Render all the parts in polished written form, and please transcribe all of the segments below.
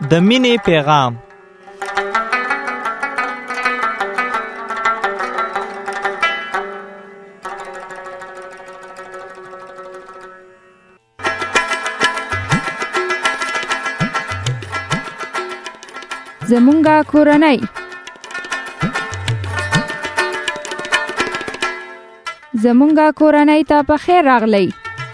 د مینې پیغام. زمونږه کورنۍ ته په خیر راغلی.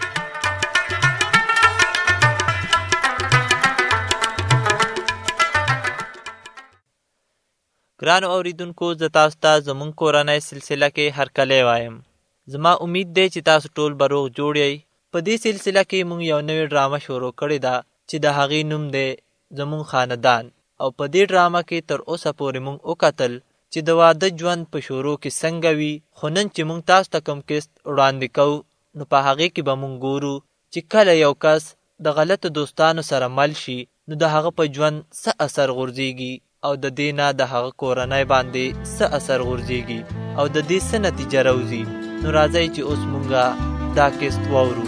ګرانو اوریدونکو، زه تاسو ته زمونږ کورنۍ سلسله کې هرکلی وایم. زما امید دی چې تاسو ټول به روغ جوړ یئ. په دې سلسله کې مونږ یو نوې ډرامه شروع کړې ده چې د هغې نوم دی زمونږ خاندان. او په دې ډرامه کې تر اوسه پورې مونږ وکتل چې د واده ژوند په شروع کې څنګه وي. خو نن چې مونږ تاسو ته کوم کیسټ وړاندې کوو، نو په هغې کې به مونږ ګورو چې کله یو کس د غلطو دوستانو سره مل شي، نو د هغه په ژوند څه اثر غورځېږي او د دې نه د هغه کورنۍ باندې څه اثر غورځېږي او د دې څه نتیجه راوځي. نو راځئ چې اوس مونږه دا کیسټ واورو.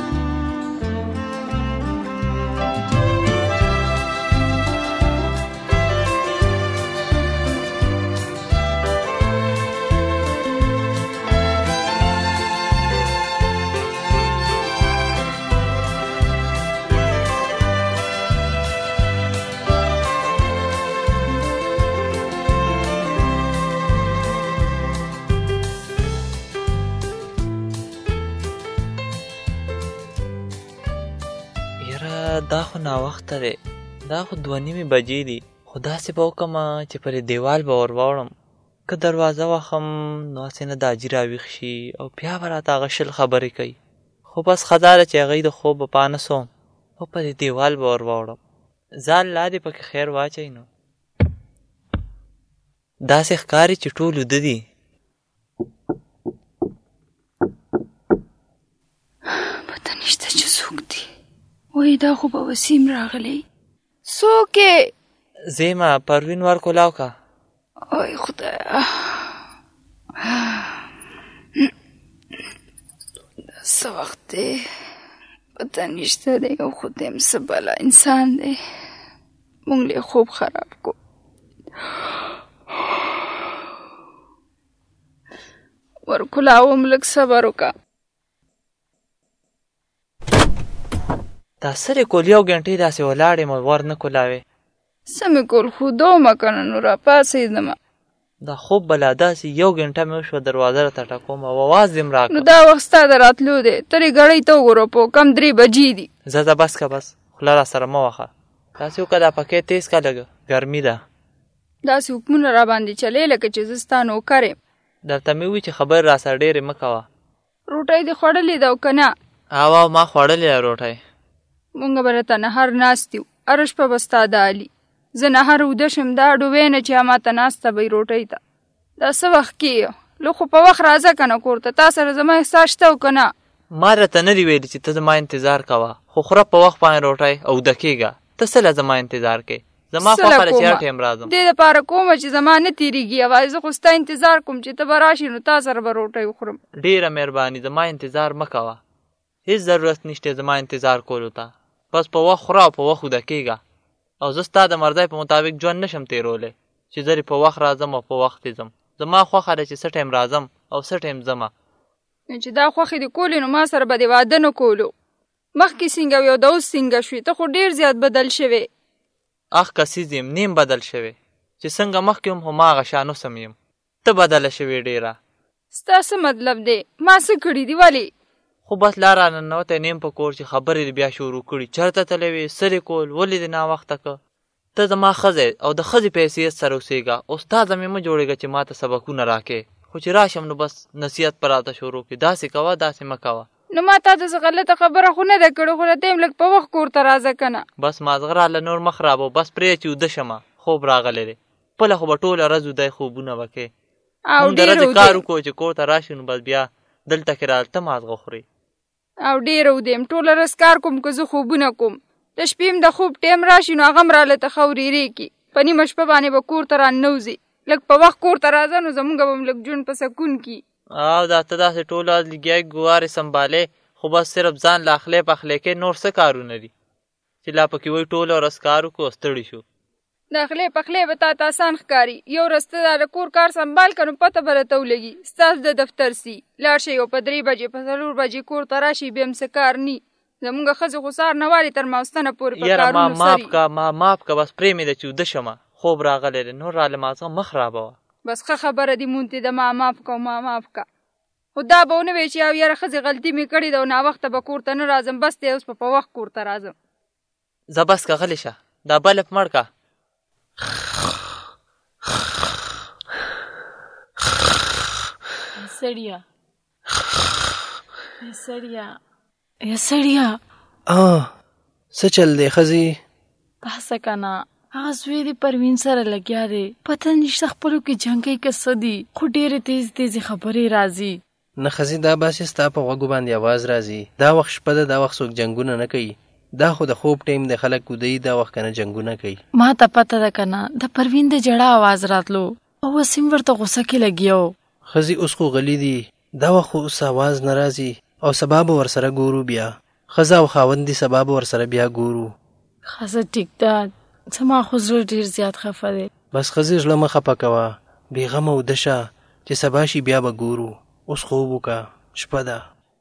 دا خو ناوخته دی، دا خو 2:30 بجې دي. خو داسې به وکړمه چې پرې دیوال به ور واوړم. که دروازه وهم نو هسې نه دا حاجي راویښ شي او بیا به راته هغه شل خبرې کوي. خو بس ښه دا ده چې هغوی د خوب به پانه سوم او پرې دیوال به ور واوړم. ځان لا دې پکې خیر واچوي. نو داسې ښکاري چې ټول وده دي. پته نشته چې څوک دي. وای دا خو به وسیم راغلی. څوک یې؟ زیمه پروین ور کولاو که. وای خدایا، دا څه وخت دی؟ پته نشته دی. او خو دیم څه بلا انسان دی، مونږ لی خوب خراب کو. ور کولاوم، لږ صبر وکړه. دا سرې کول یو ګنټې داسې ولاړې مو ور نه کولاوې. څه مې کول، خو دومه که نه نو راپاڅېدمه. دا خوب بلا داسې یو ګنټه مې وشوه دروازه راته ټکوم او اواز دې م راکړ. نو دا وخت ستا د راتلو دی. ترې ګړۍ ته وګوره، په کم 3 بجې دي. زه بس که بس خوله را سره مه وخه. داسې وکړه دا پکې تیز که، لږ ګرمي ده. داسې حکمونه را باندې چلې لکه چې زه ستا نوکر یم. درته مې ووي چې خبرې را سره ډېرې مه کوه. روټۍ دې خوړلې ده او که نه؟ او ما خوړلې ده روټۍ. مونږ به راته نهر ناست یو، هره شپه به ستا د علي. زه نهر اوده شم، دا ډوبې نه چې هماته ناسته به یې روټۍ ته. دا څه وخت کېږي؟ لږ خو په وخت راځه که نه کور ته. تا سره زما احساس شته او که نه؟ ما راته نه دي ویلي چې ته زما انتظار کوه، خو خوره په وخت باندې روټۍ او اوده کېږه. ته څه له زما انتظار کې؟ زما خوښه ده چې هر ټایم راځم. دې دپاره کومه چې زما نه تېرېږي یوازې. زه خو ستا انتظار کوم چې ته به راشې نو تا سره به روټۍ وخورم. ډېره مهرباني، زما انتظار مه کوه. هېڅ ضرورت نشته زما انتظار کولو ته. بس په وخت خوره او په وخت اوده کېږه. او زه ستا د مرضۍ په مطابق ژوند نشم تېرولی چې زه په وخت راځم او په وخت ځم. زما خوښه ده چې څه ټایم راځم او څه ټایم ځمه. چې دا خوښې دې کولې نو ما سره به دې واده نه کولو. مخکې څنګه وې او د اوس څنګه شوې؟ ته خو ډېر زیات بدل شوې. اخ کسیز یم، نیم بدل شوې. چې څنګه مخکې یم هماغه شان اوس هم یم. ته بدله شوې ډېره. ستا څه مطلب دی؟ ما څه کړي دي؟ ولې؟ خو بس لا را ننوتی نیم په کور چې خبرې دې بیا شروع کړي. چېرته تللی وې؟ څه دې کول؟ ولې دې ناوخته که؟ ته زما ښځی او د ښځې په حیثیت سره اوسېږه. استاده مې مه جوړېږه چې ما ته سبقونه راکې. خو چې راشم نو بس نصیحت به راته شروع کړي. داسې کوه داسې مه کوه. نو ما تا ته څه غلطه خبره خو نه ده کړې، خو راته یم لږ په وخت کور ته راځه که نه. بس مازغه راله نور مه خرابو. بس پرېږده چې وده شمه. خوب راغلی دی. خپله خو به ټوله ورځ وده خوبونه به کوې. موږ د ورځې کار وکړو چې کور ته راشي نو بس بیا دلته کې راته مازغه خوري. او ډېره وده یم. ټوله ورځ کار کوم که زه خوبونه کوم. د شپې هم د خوب ټیم راشي نو هغه هم راله ته ښه ورېرې کړي. په نیمه شپه باندې به کور ته راننوځې. لږ په وخت کور ته راځه نو زمونږ به هم لږ ژوند په سکون کي. او دا ته داسې ټوله ورځ لګیایي ګوارې سنبالې، خو بس صرف ځان له اخلی پخلی کې، نور څه کارونه دي چې لا پکې وایي ټوله ورځ کار وکړو او ستړي شو. د خولې پخلی به تاته اسان ښکاري. یو ورځ ته دا د کور کار سنبال که نو پته به راته ولګي. ستاسو د دفتر سي لاړ شئ او په 3 بجې په 4 بجې کور ته راشئ. بیا هم څه کار نی. زمونږ ښځې خو سهار نه والي تر ماوستنه پورې په کارونو سري. ما ماف که بس پرېمې ده چې وده شمه. خوب راغلی دی نور راله مازغه مخ رابوه. بس ښه خبره دي مونتې د ما ماف که ما ماف که. خو دا به ونه وی چې یو یاره ښځې غلطي مې کړې ده او ناوخته به کور ته نه راځم. بس دی اوس په وخت کور ته راځم. زه بس که غلی شه. دا بلب مړ که. سړیا څه چل دی ښځې؟ بحثه که نه هغه زوی دې پروین سره لګیا دی. پته نشته خپلو کې جنګی که څه دي خو ډېرې تیزې خبرې راځي. نه ښځې دا باسې ستا په غوږو باندې اواز راځي. دا وخت شپه ده دا وخت څوک جنګونه نه کوي. دا خو د خوب ټیم د خلک ودوي دا وخت کنه جنګونه کوي. ما ته پته ده که نه د پروین د جړه اواز راتلو او وسیم ورته غوسه کې لګیا و. ښځې اوس خو غلی دي. دا وخت خو اوس اواز نه راځي او سبا به ورسره ګورو. بیا ښځه او خاوند دي سبا به ورسره بیا ګورو. ښځه ټیک ده. زما خو زړه ډېر زیات خفه دی. بس ښځې زړه مه خفه کوه. بېغمه وده شه چې سبا شي بیا به ګورو. اوس خوب وکړه شپه ده.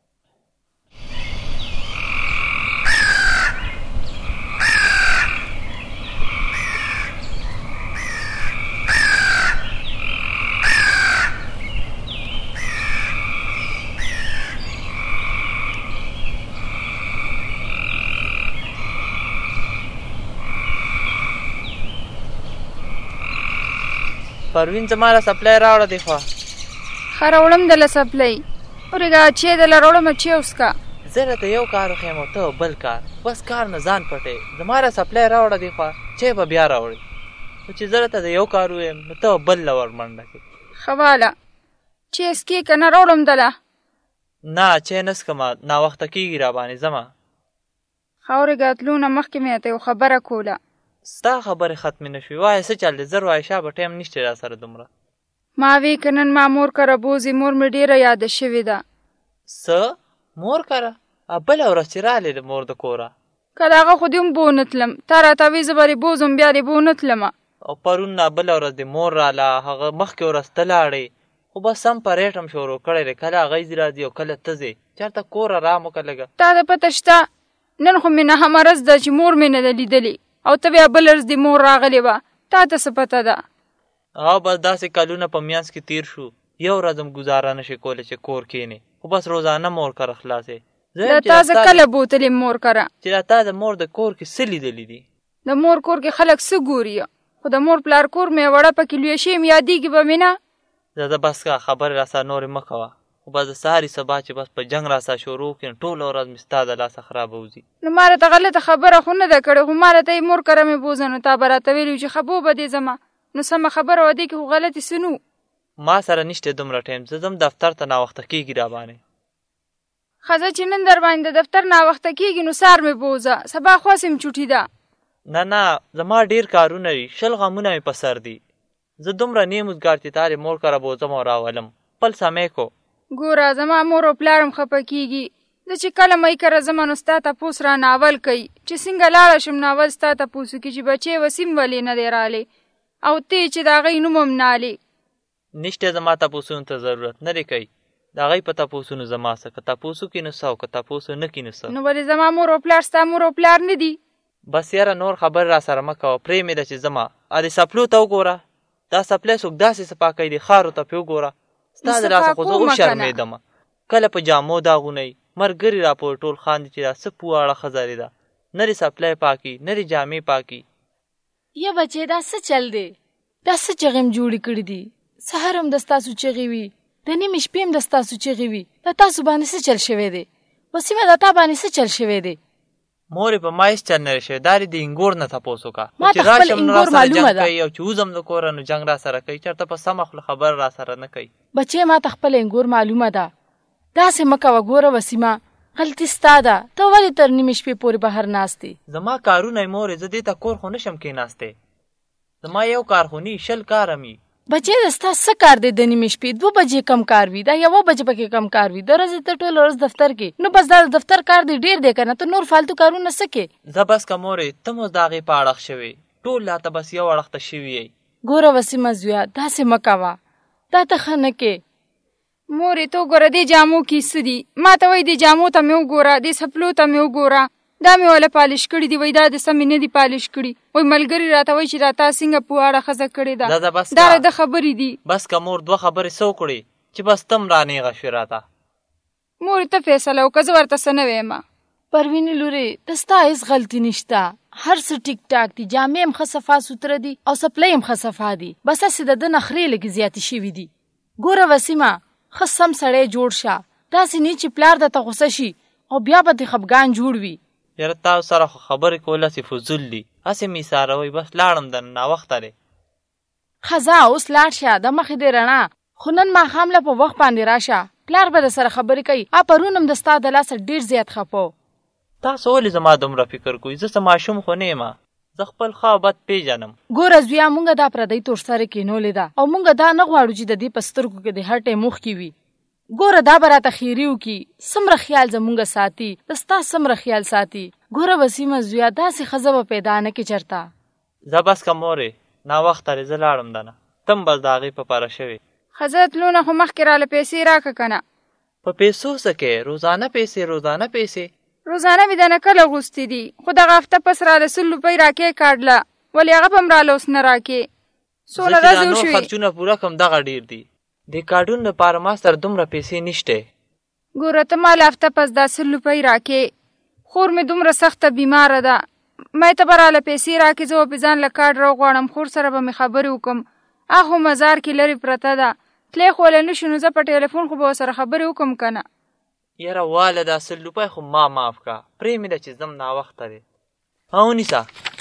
پروین زما له سپلی راوړه دی خوا. ښه راوړم دله سپلی. ورېږه چې دله راوړم چې وسکه. زه راته یو کار وښیم او ته بل کار. بس کار نه ځان پټې. زما له سپلی راوړه دی خوا چې به بیا راوړې. خو چې زه راته د یو کار ویم نو ته بل له ور منډه کړې. ښه واله چې اسکې که نه راوړم دله. نه چې نه څکمه ناوخته کېږي راباندې ځمه. ښه ورېږه تلو نه مخکې مې راته یو خبره کوله. ستا خبرې ختمې نه شوې. وایه څه چل دی؟ زر وایه شابه ټایم نشته را سره دومره. ما وی که نن ما مور کره بوځي. مور مې ډېره یاده شوې ده. څه مور کره؟ بله ورځ چې رالې د مور د کوره که د هغه خو دې هم بونه تلم. تا راته وی زه به دې بوځم بیا دې بونه تلمه. او پرون نه بله ورځ د مور راله هغه مخکې ورځ ته لاړې. خو بس سم په ریټ هم شروع کړی دی. کله هغه ځي راځي او کله ته ځې. چېرته کوره رام وکړه لږه. تا ته پته شته نن خو مې نهمه ورځ ده چې مور مې نه ده لیدلې او ته بیا بله ورځ دې مور راغلې وه. تا ته څه پته ده؟ او بس داسې کلونه په میانځ کې تیر شو. یو ورځ هم ګزاره نشي کولی چې کور کښېنې. خو بس روزانه مور کره خلاصې. دا تا زه کله بوتلې مور کره چې دا تا د مور د کور کې څه لیدلي دي؟ د مور کور کې خلک څه ګوري؟ خو د مور پلار کور مې وړه پکې لویه شوې م یادېږي به مې نه. زه بس که خبرې راسره نورې مه کوه. خو بس د سهاري سبا چې بس په جنګ راسره شروع کړي ټوله ورځ مې ستا د لاسه خرابه وځي. نو ما راته غلطه خبره خو نه ده کړې. خو ما راته یې مور کره مې بوځه نو تا به راته ویلي چې خبو به دې ځمه. نو سمه خبره وه دې کې خو غلطې څه نو. ما سره نشته دومره ټایم. زه ځم دفتر ته ناوخته کېږي راباندې. ښځه چې نن در باندې د دفتر ناوخته کېږي نو سهار مې بوځه. سبا خواس یم چوټي ده. نه زما ډېر کارونه دي. 20 غمونه مې په سر دي. زه دومره نیم اوزګار چې تا دې مور کره بوځم او راولم. خپل سمې کو. ګوره زما مور او پلار هم خفه کېږي. زه چې کله مۍ کره ځمه نو ستا تپوس را ناول کوي چې څنګه لاړه شم. ناول ستا تپوس وکړي چې بچې وسیم ولې نه دی رالی او ته چې د هغې نوم هم نالې. نشته زما تپوسونو ته ضرورت نه دی کوي. د هغې په تپوسونو زما څه. که تپوس وکړي نو څه او که تپوس ونه کړي نو څه. نو ولې زما مور او پلار ستا مور او پلار نه دي؟ بس یاره نور خبر را سره مه کوه. پرېمې ده چې ځمه. د سپلو ته وګوره. دا سپلی څوک داسې صفا کوي د خارو ته پې وګوره. ستا د لاسه خو زه وشرمېدمه. کله په جامو داغونه یي. ملګري راپورې ټول خاندي چې دا څه پواړه ښځه ده. نه دې سپلی پاکي نه دې جامې پاکي. یا بچې دا څه چل دی؟ دا څه چغې م جوړې کړي دي؟ سهار هم د ستاسو چغې وي د نیمې شپې هم د ستاسو چغې وي. دا تاسو باندې څه چل شوی دی؟ وسیمه دا تا باندې څه چل شوی دی؟ مورې په ما هېڅ چل نه شوی. دا د انګور نه تپوس وکړه. ما ته خپل انګور معلومه ده. او چې وځم د کوره نو جنګ را سره کوي. چېرته په سمه خوله خبره را سره نه کوي. بچې ما ته خپل انګور معلومه ده. داسې مه کوه. ګوره وسیمه غلطي ستا ده. ته ولې تر نیمې شپې پورې بهر ناست یې؟ زما کارونه یې مورې. زه دې ته کور خو نشم کېناستی. زما یو کار خو نی 20 کاره مي. بچې د ستا څه کار دی؟ د نیمې شپې 2 بجې کم کار وي. دا 1 بجې پکې کم کار وي. د ورځې ته ټوله ورځ دفتر کې. نو بس دا د دفتر کار دی ډېر دی که نه؟ ته نور فالتو کارونه څه کې؟ زه بس که مورې ته مو د هغې په اړخ شوې. ټول لا ته بس یو اړخته شوي یې. ګوره وسیمه زویا داسې مه کوه، دا ته ښه نه کې. مورې تو ګوره دې جامو کې څه دي؟ ما ته وایي دې جامو ته مې وګوره، دې څپلو ته مې وګوره، دا مې وله پالش کړي دي، وایي دا د سمې نه دي پالش کړي. وایي ملګري راته وایي چې را تا څنګه پواړه ښځه کړې ده. دا د خبرې دي. بس که مور دوه خبرې څه وکړې چې بس تم رانیغه شوې راته. مورې ته فیصله وکړه، زه ورته څه نه ویمه. پروینې لورې ته ستا هېڅ غلطي نشته، هر څه ټیک ټاک دي، جامې هم ښه صفا سوتره دي او څپلۍ هم ښه صفا دي، بس هسې د ده نخرې لږې زیاتې شوي دي. ګوره وسیمه ښه سم سړی جوړ شه، داسې نه چې پلار درته غوسه شي او بیا به دې خفګان جوړ وي. یاره تاسو سره خو خبرې کول هسې فضول دي، هسې مې ایساروئ، بس لاړم د ناوخته دی. ښه ځه اوس لاړ شه، د مخې دې رڼا، خو نن ماښام له په وخت باندې راشه، پلار به د سره خبرې کوي. پرون هم د ستا د لاسه ډېر زیات خفه. تاسو ولې زما دومره فکر کوئ؟ زه څه ماشوم خو نه یم، زه خپل ښه او بد پیژنم. ګوره زویا مونږ دا پردی تور سره کېنولې ده او مونږ دا نه غواړو چې د دې په سترګو کې د هر ټیم مخکې وي. ګوره دا به راته خیري وکړي، څومره خیال زمونږ ساتي، د ستا څومره خیال ساتي. ګوره وسیمه زویا داسې ښځه به پیدا نه کې چېرته. زه بس که مورې ناوخته دی، زه لاړم دنه، تم بس د هغې په پاره شوې. ښځه تلو نه خو مخکې راله پیسې راکړه که نه. په پیسو څه کې؟ روزانه پیسې روزانه پیسې روزانه مې دنه کله غوستې دي، خو دغه هفته پس راله 100 روپۍ راکې کاډله، ولې هغه به هم راله اوس نه راکې. څومره ورځې وشوې. زه چې دا نور خرچونه پوره کړم دغه ډېر دي، د کارډونو دپاره ما سره دومره پیسې نشته. ګوره ته ما له هفته پس دا 100 روپۍ راکې، خور مې دومره سخته بیماره ده، ما ته به راله پیسې راکې، زه به پې ځان له کارډ راوغواړم، خور سره به مې خبرې وکړم. هغه مزار کې لرې پرته ده، تلی خو وله نه شو، نو زه په ټیلیفون خو به ورسره خبرې وکړم که نه. یاره واله دا 100 روپۍ خو ما معاف که، پرې مې ده چې ځم ناوخته دی. ونیسه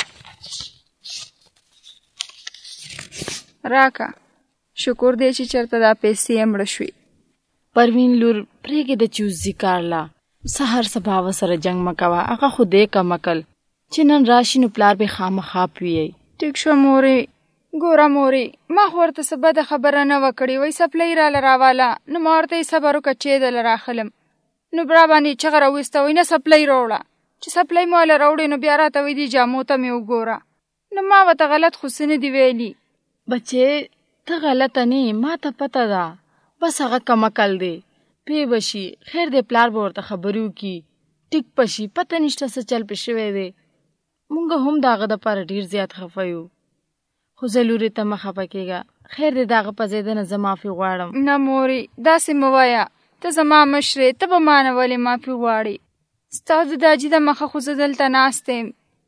راکه، شکر دی چې چېرته دا پیسې مړه شوې. پروین لور پرېږدې چې وځي کارله، سهار سبا ورسره جنګ مه کوه، هغه خو دی کم عقل چې نن راشي نو پلار به خامخا پوهیږي. ټیک شوه مورې. ګوره مورې ما خو ورته څه بده خبره نه وه کړې، وایي څپلۍ راله راواله، نو ما ورته یې صبر وکړه چې دله راخلم، نو برا باندې چغه راویسته، وایي نه څپلۍ راوړه، چې څپلۍ مو هله راوړې نو بیا راته وایي دې جامو ته مې وګوره. نو ما ورته غلط خو څه نه دي ویلي. بچې ته غلطه نه، ما ته پته ده، بس هغه کم عقل دی، پې به شي، خیر دی پلار به ورته خبرې وکړي، ټیک به شي، پته نشته څه چل پې شوی دی. مونږ هم د هغه دپاره ډېر زیات خفه یو، خو زه لورې ته مه خفه کېږه، خیر دی د هغه په ځای ده نه زه معافي غواړم. نه مورې داسې مه وایه، ته زما مشرې، ته به ما نه ولې معافي غواړې؟ ستا د داجي د مخه خو زه دلته ناست یم.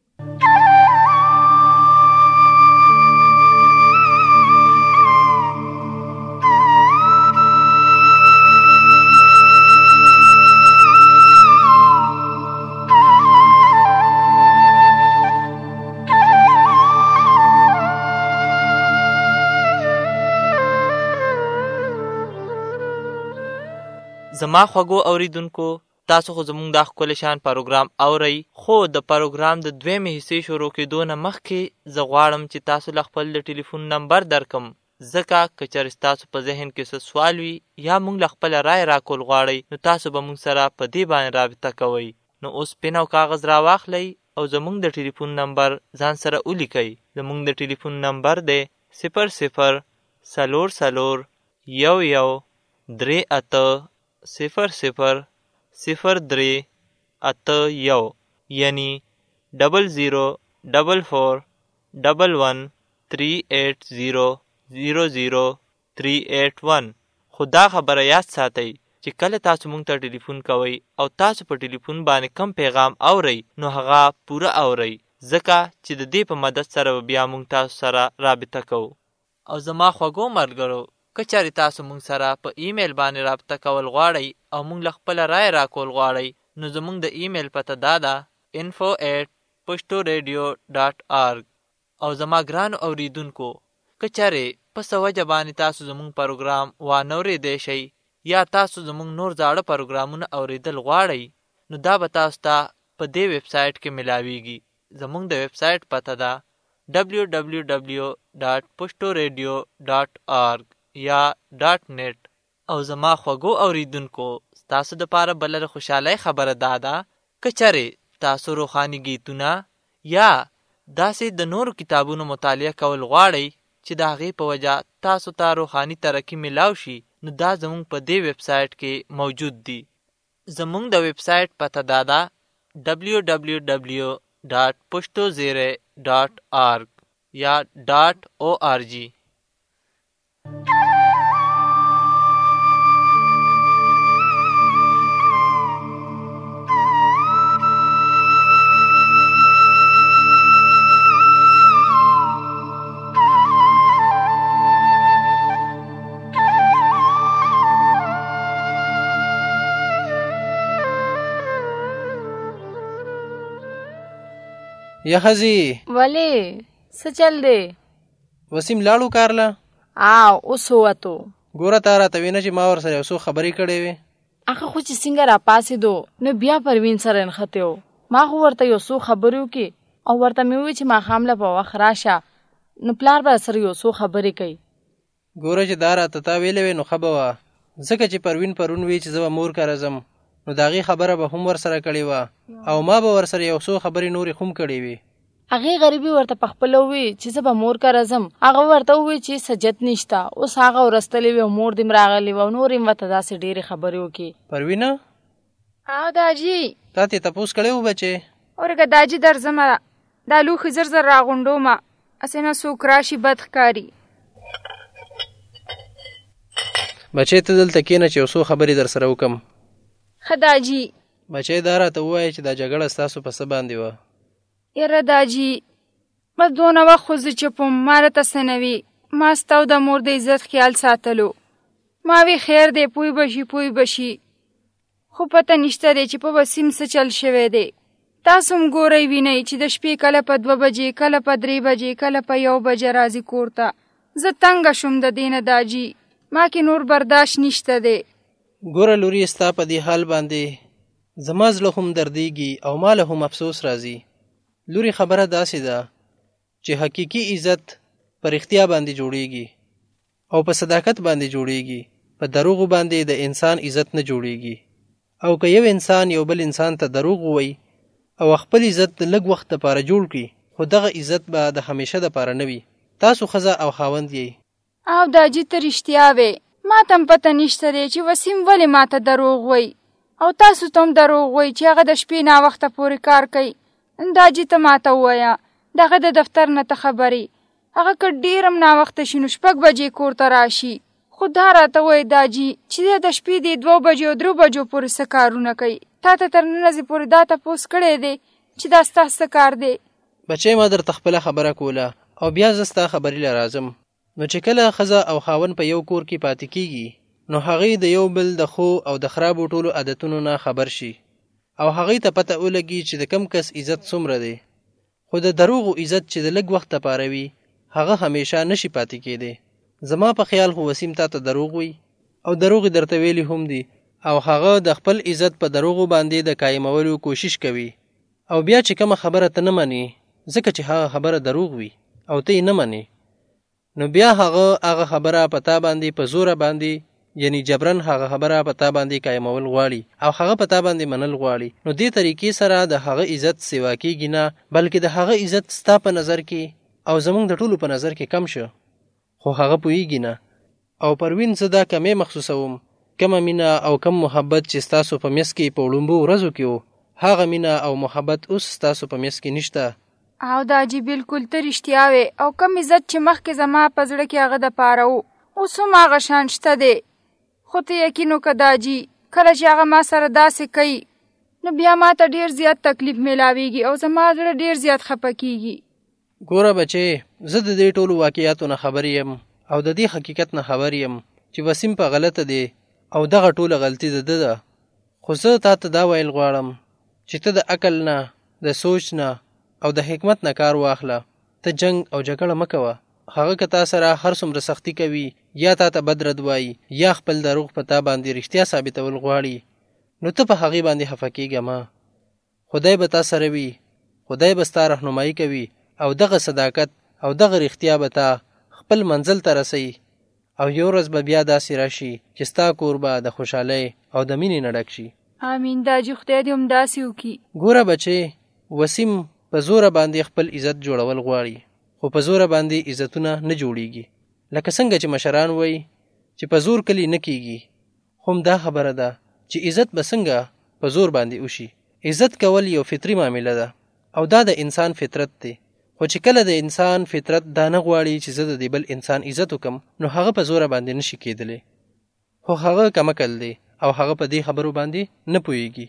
زما خوږو اوریدونکو، تاسو خو زموږ دا ښکلی شان پروګرام اورئ، خو د پروګرام د دویمې حصې شروع کېدو نه مخکې زه غواړم چې تاسو له خپل د ټلیفون نمبر درکم، ځکه که چېرې ستاسو په ذهن کې څه سوال وي یا موږ له خپله رایې راکول غواړئ، نو تاسو به موږ سره په دې باندې رابطه کوئ. نو اوس پین او کاغذ راواخلئ او زموږ د ټلیفون نمبر ځان سره ولیکئ. زموږ د ټلیفون نمبر دی 00401108000381 یعنی 00441138000381. خو دا خبره یاد ساتئ چې کله تاسو مونږ ته ټلیفون کوئ او تاسو په ټلیفون باندې کم پیغام اورئ نو هغه پوره اورئ، ځکه چې د دې په مدد سره بیا مونږ تاسو سره رابطه کوو. او زما خوږو ملګرو، که چېرې تاسو مونږ سره په ایمیل باندې رابطه کول غواړئ او مونږ له خپله رایې راکول غواړئ، نو زمونږ د ایمیل پته دا ده info@pushtoradio.org. او زما ګرانو اوریدونکو، که چېرې په څه وجه باندې تاسو زمونږ پروګرام وانورېدی شئ یا تاسو زمونږ نور زاړه پروګرامونه اوریدل غواړئ، نو دا به تاسو ته په دې ویب سایټ کې ملاویږي. زمونږ د ویب سایټ پته ده www.pushtoradio.org یا .net. او زما خوږو اوریدونکو، ستاسو دپاره بله د خوشحالۍ خبره دا ده، که چېرې تاسو روحاني گیتونه یا داسې د نورو کتابونو مطالعه کول غواړئ چې د هغې په وجه تاسو ته روحاني ترقي میلاو شي، نو دا زموږ په دې ویب سایټ کې موجود دي. زموږ د ویب سایټ پته دا ده www.pushtozere.org یا .org. یا خزی ولې څه چل دی؟ وسیم لاړو کارله؟ اوس ووتو. ګوره تا راته وینه چې ما ورسره یو څو خبرې کړې وې. هغه خو چې څنګه راپاڅېدو نو بیا پروین سره نښتی و. ما خو ورته یو څو خبرې وکړې او ورته مې وویل چې ماښام له په وخت راشه، نو پلار به سره یو څو خبرې کوي. ګوره چې دا راته تا ویلې وې نو ښه به وه، ځکه چې پروین پرون وی چې زه به مور کره ځم، نو د هغې خبره به هم ورسره کړې وه او ما به ورسره یو څو خبرې نورې هم کړې وې. هغې غریبي ورته پخپله ووی چې زه به مور کره ځم. هغه ورته ووی چې سجت نشته، اوس هغه ورستلې وي او مور دې م راغلې وه او نور یې ورته داسې ډېرې خبرې وکړې. پروینه داجي تا تې تپوس کړی و بچې؟ اورګه داجي درځمه، دا لوښي زر زر راغونډومه، هسې نه څوک راشي بد ښکاري. بچې ته دلته کښېنه چې یو څو خبرې در سره وکړم. ښه داجي. بچې دا راته ووایه چې دا جګړه ستاسو په څه باندې وه؟ یاره داجي بس دونه وخت خو زه چپ وم، ما راته څه نه وي، ما ستا او د مور د عزت خیال ساتلو. ما وی خیر دی پوی به شي، خو پته نشته دی چې په وسیم څه چل شوی دی. تاسو هم ګورئ وینئ چې د شپې کله په 2 بجې، کله په 3 بجې، کله په 1 بجه راځي کور ته. زه تنګه شوم د دې نه داجي، ما کې نور برداشت نشته دی. ګوره لوري ستا په دې حال باندې زما زړه هم دردیږي او ما له هم افسوس راځي. لوري خبره داسې ده چې حقیقي عزت په رښتیا باندې جوړیږي او په صداقت باندې جوړیږي، په دروغو باندې د انسان عزت نه جوړیږي. او که یو انسان یو بل انسان ته دروغ ووایي او خپل عزت د لږ وخت لپاره جوړ کړي، خو دغه عزت به د همیشه دپاره نه وي. تاسو ښځه او خاوند یې. او داجي ته رښتیا وې، ما ته هم پته نشته دی چې وسیم ولې ما ته دروغ وایي او تاسو ته هم دروغ وایي چې هغه د شپې ناوخته پورې کار کوي. داجي ته ما ته ووایه دغه د دفتر نه ته خبرې، هغه که ډېر هم ناوخته شي نو 6 بجې کور ته راشي. خو دا راته وایي داجي چې دی د شپې د 2 بجو 3 بجو پورې څه کارونه کوي. تا ته تر ننځې پورې دا تپوس کړی دی چې دا ستا څه کار دی؟ بچی ما درته خپله خبره کوله او بیا زه ستا خبرې له راځم. نو چې کله ښځه او خاوند په یو کور کې پاتې کیږي، نو هغې د یو بل د ښو او د خرابو ټولو عادتونو نه خبر شي او هغې ته پته ولګي چې د کم کس عزت څومره دی. خو د دروغو عزت چې د لږ وخت لپاره وي، هغه همیشه نشي پاتې کېدی. زما په خیال خو وسیم تا ته دروغ وي او دروغ یې درته ویلي هم دي او هغه د خپل عزت په دروغو باندې د قایمولو کوشش کوي. او بیا چې کومه خبره ته نه منې، ځکه چې هغه خبره دروغ وي او ته یې نه منې، نو بیا هغه خبره په تا باندې په زوره باندې، یعنی جبرن هغه خبره په تا باندې قایمول غواړي او هغه په تا باندې منل غواړي. نو دې طریقې سره د هغه عزت سیوا کېږي نه، بلکې د هغه عزت ستا په نظر کې او زمونږ د ټولو په نظر کې کم شو. خو هغه پوهیږي نه. او پروین زه دا کمې محسوسوم، کمه مینه او کم محبت چې ستاسو په میس کې په وړومبو ورځو کې و، هغه مینه او محبت اوس ستاسو په میس کې نشته. او داجي بالکل ته رښتیا وې، او کم عزت چې مخکې زما په زړه کې هغه دپاره و، اوس هم هغه شان شته دی. خو ته یقین وکړه داجي، کله چې هغه ما سره داسې کوي نو بیا ما ته ډېر زیات تکلیف میلاویږي او زما زړه ډېر زیات خفه کېږي. ګوره بچې، زه د دې ټولو واقعیاتو نه خبر یم او د دې حقیقت نه خبر یم چې وسیم په غلطه دی او دغه ټوله غلطي د ده ده. خو زه تا ته دا ویل غواړم چې ته د عقل نه، د سوچ نه او د حکمت نه کار واخله. ته جنگ او جګړه مه کوه. هغه که تا سره هر څومره سختی کوي یا تا ته بد رد وایي یا خپل دروغ په تا باندې رښتیا ثابتول غواړي، نو ته په هغې باندې خفه کېږه مه. خدای به تا سره وي، خدای به ستا رهنمایي کوي او دغه صداقت او دغه رښتیا به تا خپل منزل ته رسوي او یو ورځ به بیا داسې راشي چې ستا کور به د خوشحالۍ او د مینې نه ډک شي. آمین داجي، خدای دې همداسې وکړي. ګوره بچې، وسیم په زوره باندې خپل عزت جوړول غواړي، خو په زوره باندې عزتونه نه جوړیږي. لکه څنګه چې مشران وایي چې په زور کلی نه کیږي، هم دا خبره ده چې عزت به څنګه په زور باندې وشي. عزت کول یو فطري معامله ده او دا د انسان فطرت دی. خو چې کله د انسان فطرت دا نه غواړي چې زه د دې بل انسان عزت وکم، نو هغه په زوره باندې نشي کېدلی. خو هغه کمکل دی او هغه په دې خبرو باندې نه پوهیږي.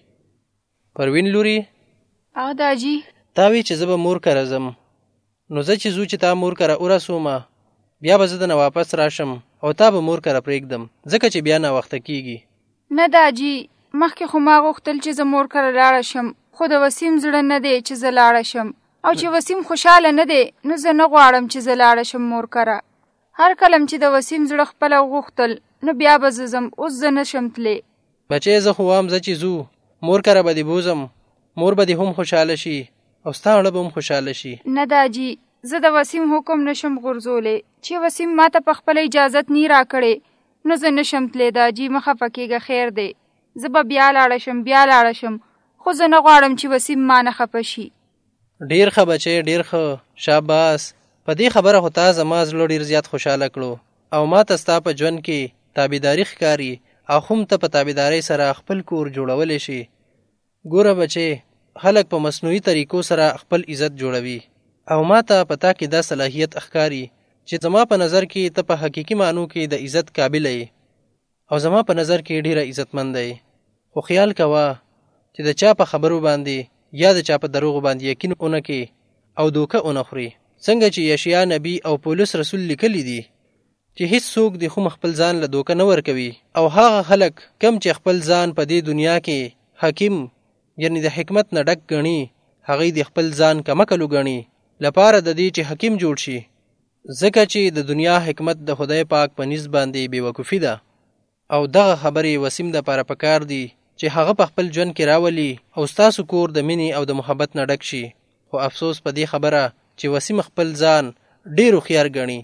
پروین لوري، او داجی تا وی چې زه به مور کره ځم، نو زه چې زو چې تا مور کره ورسومه، بیا به زه دنه واپس راشم او تا به مور کره پرېږدم، ځکه چې بیا ناوخته کېږي. نه داجی، مخکې خو ما غوښتل چې زه مور کره لاړه شم، خو د وسیم زړه نه دی چې زه لاړه شم، او چې وسیم خوشحاله نه دی نو زه نه غواړم چې زه لاړه شم مور کره. هر کلم چې د وسیم زړه خپله غوښتل نو بیا به زه ځم، اوس زه نه شم تللی. بچی زه خو وایم زه چې ځو مور کره به دې بوزم، مور به دې هم خوشحاله شي او ستا اړه به هم خوشحاله شي. نه داجی، زه د وسیم حکم نشم غورځولی، چې وسیم ما ته په خپله اجازت نی راکړې نو زه نشم تللی. داجی مه خفه کېږه، خیر دی، زه به بیا لاړه شم، خو زه نه غواړم چې وسیم ما نه خفه شي. ډېر ښه بچی، ډېر ښه، شاباس. په دې خبره خو تا زما زړه ډېر زیات خوشحاله کړو او ما ته ستا په ژوند کې تابعداري ښکاري او هم ته په تابعدارۍ سره خپل کور جوړولی شي. ګوره بچی، خلک په مصنوعي طریقو سره خپل عزت جوړوي او ما ته په تا کې دا صلاحیت ښکاري چې زما په نظر کې ته په حقیقي معنو کې د عزت قابله یې او زما په نظر کې ډېره عزتمند دی. خو خیال کوه چې د چا په خبرو باندې یا د چا په دروغو باندې یقین اونه کې او دوکه اونه خوري. څنګه چې یشیا نبی او پولس رسول لیکلی دي چې هیڅ څوک د خو خپل ځان له دوکه نه ورکوي، او هغه خلک کم چې خپل ځان په دې دنیا کې حکیم یعنی د حکمت نه ډک ګڼي، هغوی د خپل ځان کمکلو ګڼي لپاره د دې چې حکیم جوړ شي، ځکه چې د دنیا حکمت د خدای پاک په نسبت باندې بېوقوفي ده. او دغه خبرې وسیم د پاره پکار دي چې هغه په خپل ژوند کې راولي او ستاسو کور د مینې او د محبت نه ډک شي. خو افسوس په دې خبره چې وسیم خپل ځان ډېر هوښیار ګڼي.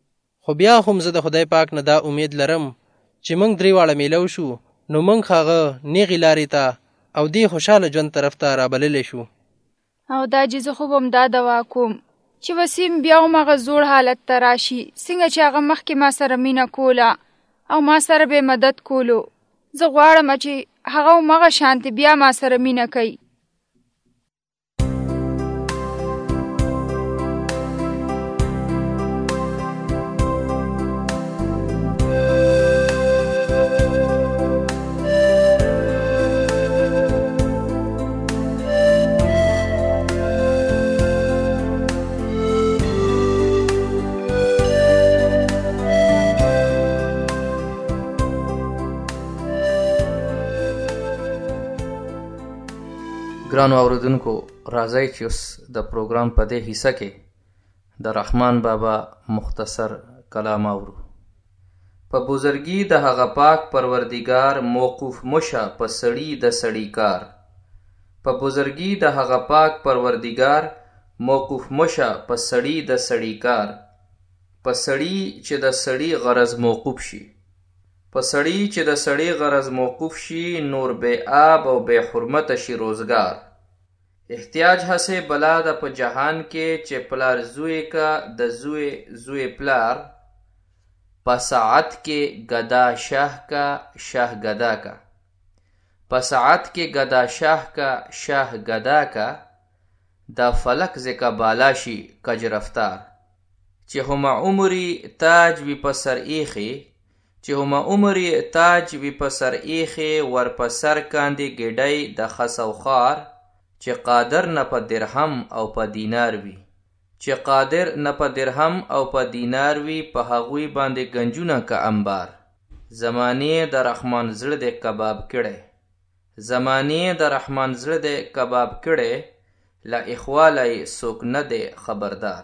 خو بیا هم زه د خدای پاک نه دا امید لرم چې موږ درې واړه میلو شو نو موږ هغه نیغې لارې ته او دې خوشحاله ژوند طرف ته رابللی شو. او دا چې زه خو به هم دا دوا کوم چې وسیم بیا هم هغه زوړ حالت ته راشي، څنګه چې هغه مخکې ما سره مینه کوله او ما سره به مدد کولو. زه غواړم چې هغه هم هغه شانتې بیا ما سره مینه کوي. ګرانو اوریدونکو، راځئ چې اوس د پروګرام په دې حصه کې د رحمان بابا مختصر کلام اورو. په بزرګي د هغه پاک پروردګار موقوف مشه په سړي د سړي کار. په بزرګي د هغه پاک پروردګار موقوف مشه په سړي د سړي کار. په سړي چې د سړي غرض موقوف شي، په سړی چې د سړی غرض موقوف شي، نور بے آب او بے حرمت شي روزگار. احتیاج هسه بلا د په جهان کې چې پلار زوی کا د زوی پلار، په ساعت کې گدا شاه کا شاه گدا کا، په ساعت کې گدا شاه کا شاه گدا کا، دا فلک زکا بالا شي کج رفتار. چې هما عمری تاج وی په سر ایخي، چې هما عمری تاج وی په سر ایخي، ور په سر کاندې ګډۍ د خس او خار. چې قادر نه په درهم او په دینار وي، چې قادر نه په درهم او په دینار وي، په هغوی باندې گنجونه که انبار. زمانې د رحمان زړه د کباب کړي، زمانې د رحمان زړه د کباب کړي، لا اخوالی څوک نه دی خبردار.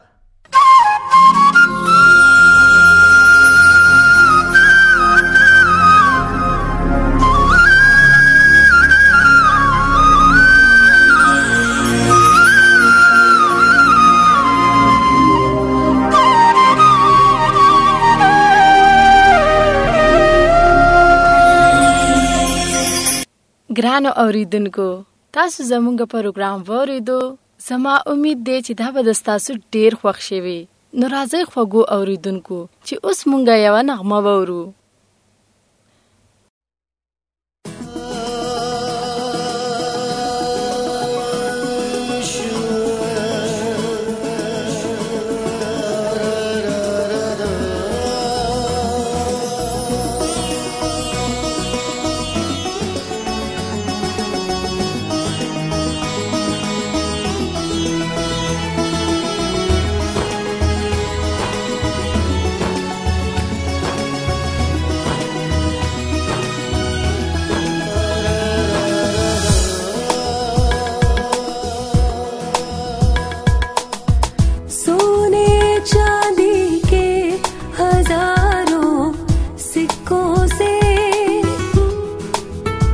ګرانو اوریدونکو، تاسو زموږ پروګرام واوریدو. زما امید دی چې دا به ستاسو ډیر خوښ شوي. نو راځئ خوږو اوریدونکو چې اوس مونږه یوه نغمه واورو.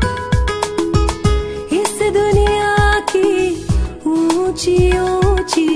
ऊंची ऊंची